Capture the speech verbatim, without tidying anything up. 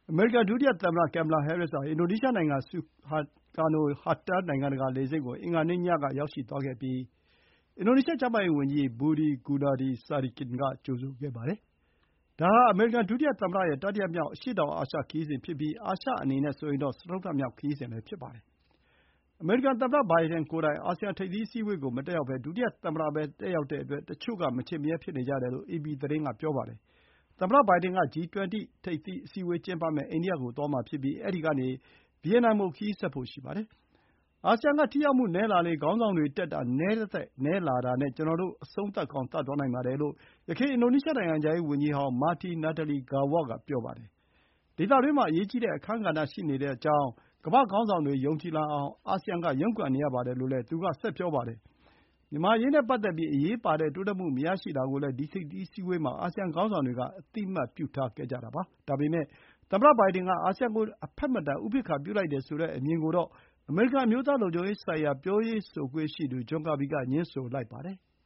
အမေရိကန် ဒုတိယသမ္မတ ကင်မလာဟဲရစ်ဟာ အင်ဒိုနီးရှားနိုင်ငံ ဆူကာနို ဟာတာ နိုင်ငံတကာလေဆိပ်ကို အင်္ဂါနေ့ညက ရောက်ရှိသွားခဲ့ပြီး အင်ဒိုနီးရှား ကျန်းမာရေးဝန်ကြီး Budi Gunadi Sadikin က ကြိုဆိုခဲ့ပါတယ်။ ဒါဟာ အမေရိကန် ဒုတိယသမ္မတရဲ့ တတိယမြောက် အရှေ့တောင်အာရှ ခရီးစဉ်ဖြစ်ပြီး အာရှအနေနဲ့ဆိုရင်တော့ စတုတ္ထမြောက် ခရီးစဉ်လည်း ဖြစ်ပါတယ်။ အမေရိကန်သမ္မတဘိုင်ဒန်ကိုယ်တိုင် အာဆီယံထိပ်သီးအစည်းအဝေးကို မတက်ရောက်ဘဲ ဒုတိယသမ္မတပဲ တက်ရောက်တဲ့အတွက် တချို့က မချင့်မရဲဖြစ်နေကြတယ်လို့ အေပီသတင်းက ပြောပါတယ်။ သမ္မတဘိုင်ဒန်က ဂျီ ၂၀ ထိပ်သီးအစည်းအဝေးကျင်းပမယ့် အိန္ဒိယကို သွားမှာဖြစ်ပြီး အဲဒီကနေ ဗီယက်နမ်ကို ခရီးဆက်ဖို့ ရှိပါတယ်။ အာဆီယံက ထိရောက်မှုနည်းလာလေ၊ ခေါင်းဆောင်တွေတက်တာ နည်းသက်သက်နည်းလာတာနဲ့ ကျနော်တို့ အဆုံးသတ်ကောင်း သတ်သွားနိုင်ပါတယ်လို့ ယခင် အင်ဒိုနီးရှားနိုင်ငံခြားရေးဝန်ကြီးဟောင်း Marty Natalegawa က ပြောပါတယ်။ ဒေသတွင်းမှာ အရေးကြီးတဲ့အခန်းကဏ္ဍရှိနေတဲ့အကြောင်း ကမ္ဘာ့ခေါင်းဆောင်တွေ ယုံကြည်လာအောင် အာဆီယံက ရုန်းကန်နေရပါတယ်လို့လည်း သူက ဆက်ပြောပါတယ်။ မြန်မာ့အရေးနဲ့ပတ်သက်ပြီး အရေးပါတဲ့တိုးတက်မှု မရရှိတာကိုလည်း ဒီ ထိပ်သီးအစည်းအဝေးမှာ အာဆီယံခေါင်းဆောင်တွေက အသိအမှတ်ပြုထားခဲ့ကြတာပါ။ ဒါပေမဲ့ သမ္မတဘိုင်ဒန်က အာဆီယံကို အဖက်မတန် ဥပေက္ခာပြုလိုက်တယ်ဆိုတဲ့အမြင်ကိုတော့ အမေရိကန် အမျိုးသားလုံခြုံရေးဆိုင်ရာ ပြောရေးဆိုခွင့်ရှိသူ ဂျွန်ကာဘီက ငြင်းဆိုလိုက်ပါတယ်